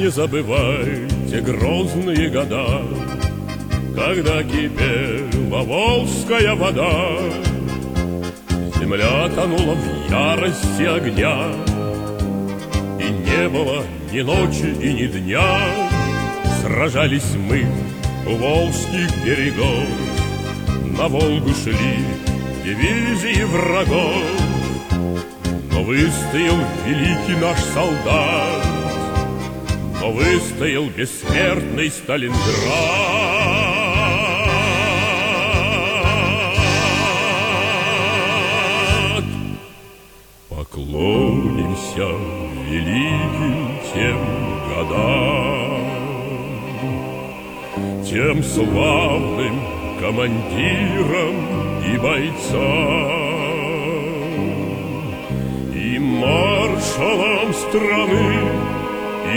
не забывайте грозные года, когда кипела волжская вода. Земля тонула в ярости огня, и не было ни ночи и ни дня. Сражались мы у волжских берегов, на Волгу шли дивизии врагов. Но выстоял великий наш солдат, но выстоял бессмертный Сталинград. Поклонимся великим тем годам, тем славным командирам и бойцам, и маршалам страны, и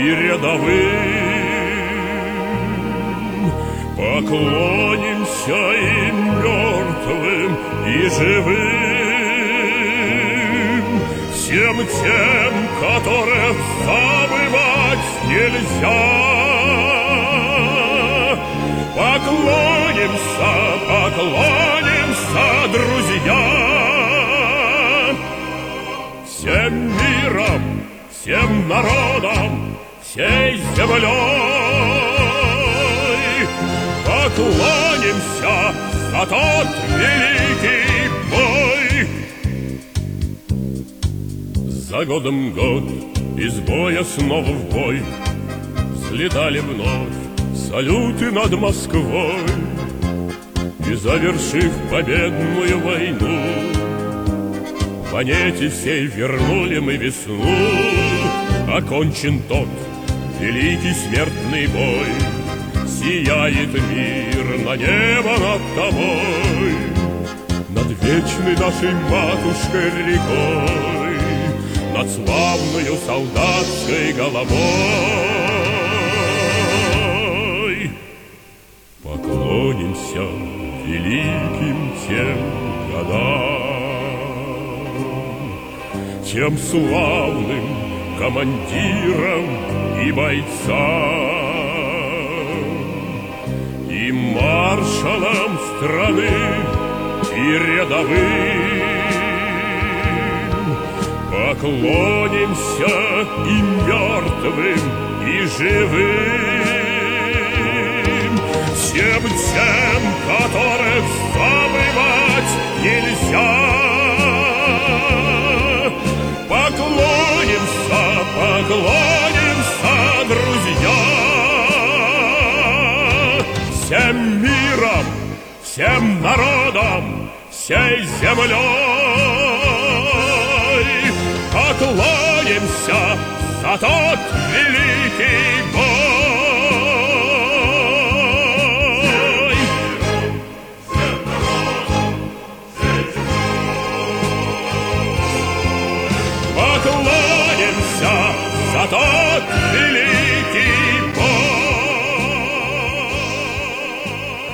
рядовым. Поклонимся и мертвым, и живым, всем тем, которых забывать нельзя. Поклонимся, поклонимся, друзья, всем миром, всем народам, всей землей. Поклонимся за тот великий бой. За годом год из боя снова в бой взлетали вновь салюты над Москвой, и, завершив победную войну, планете всей вернули мы весну. Окончен тот великий смертный бой, сияет мир на небо над тобой, над вечной нашей матушкой рекой, над славною солдатской головой. Поклонимся великим тем годам, тем славным командирам и бойцам, и маршалам страны, и рядовым. Поклонимся и мертвым, и живым, всем тем, которых забывать нельзя. Поклонимся, поклонимся, друзья, всем миром, всем народам, всей землей. Поклонимся за тот великий бой. Поклонимся за тот